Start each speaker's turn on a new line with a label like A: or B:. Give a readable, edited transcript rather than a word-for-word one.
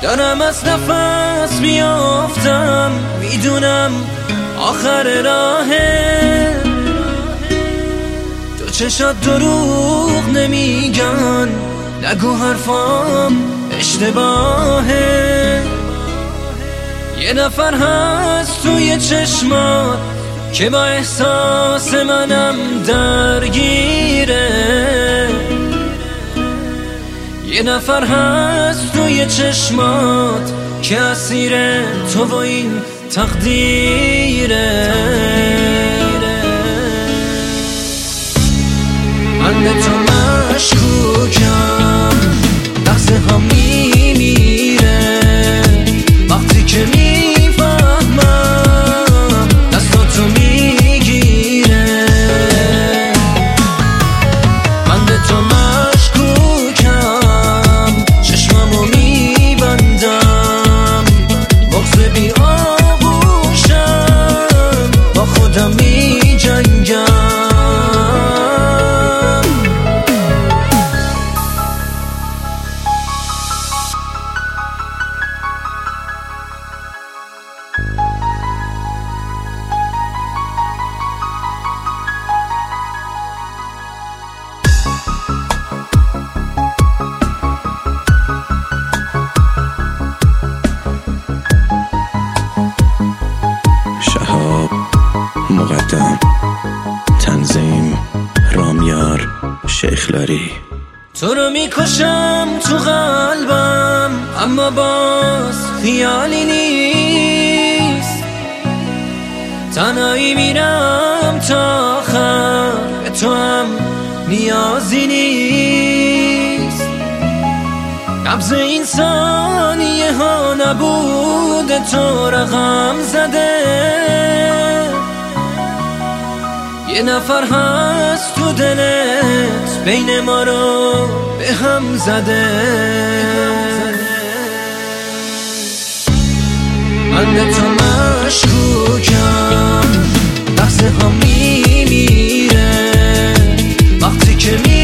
A: دارم از نفس میافتم، میدونم آخر راهه. تو چشات دروغ نمیگن، نگو حرفام اشتباهه. یه نفر هست توی چشمات که با احساس منم درگیره. یه نفر هست توی چشمات که اسیر تو و این تقدیره. من به تو مشکوکم، لحظه ها میمیره وقتی که میفهمم دستاتو میگیره. من به تو مشکوکم، چشممو میبندم، بغض بی آغوشم، با خودم میجنگم.
B: شهاب مقدم، تنظیم رامیار شیخلاری.
A: تو رو میکشم تو قلبم، اما باز خیالی نیست. تنهایی میرم تا آخر، به تو هم نیازی نیست. نبض این ثانیه ها نبوده، تو رقم زده. یه نفر هست تو دلت، بین ما رو به هم زده. من به تو مشکوکم، لحظه ها میمیره وقتی که